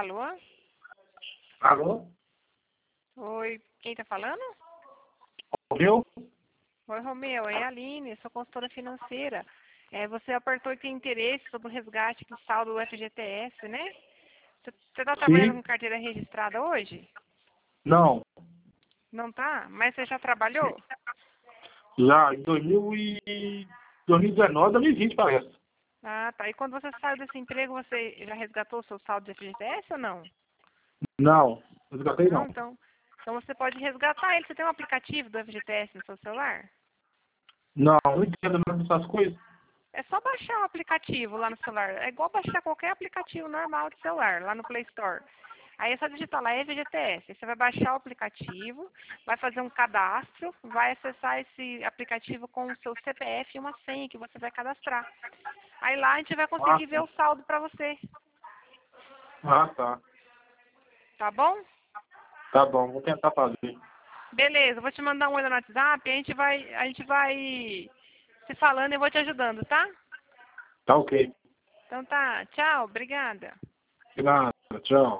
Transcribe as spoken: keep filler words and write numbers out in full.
Alô? Alô? Oi, quem tá falando? Eu? Oi, Romeu, é a Aline, sou consultora financeira. É, você apertou que tem interesse sobre o resgate do saldo do F G T S, né? Você tá trabalhando Sim. com carteira registrada hoje? Não. Não tá? Mas você já trabalhou? Já em dois mil e... dois mil e dezenove, dois mil e vinte, parece. Ah, tá. E quando você saiu desse emprego, você já resgatou o seu saldo de F G T S ou não? Não. Resgatei Não, não. então. Então você pode resgatar ele. Você tem um aplicativo do F G T S no seu celular? Não, não entendo nada dessas coisas. É só baixar o aplicativo lá no celular. É igual baixar qualquer aplicativo normal de celular, lá no Play Store. Aí é só digitar lá F G T S. Aí você vai baixar o aplicativo, vai fazer um cadastro, vai acessar esse aplicativo com o seu C P F e uma senha que você vai cadastrar. Aí lá a gente vai Ah, conseguir ver sim. o saldo para você. Ah, tá. Tá bom? Tá bom, vou tentar fazer. Beleza, vou te mandar um oi no WhatsApp, a gente vai, a gente vai se falando e eu vou te ajudando, tá? Tá ok. Então tá, tchau, obrigada. De nada. Tchau.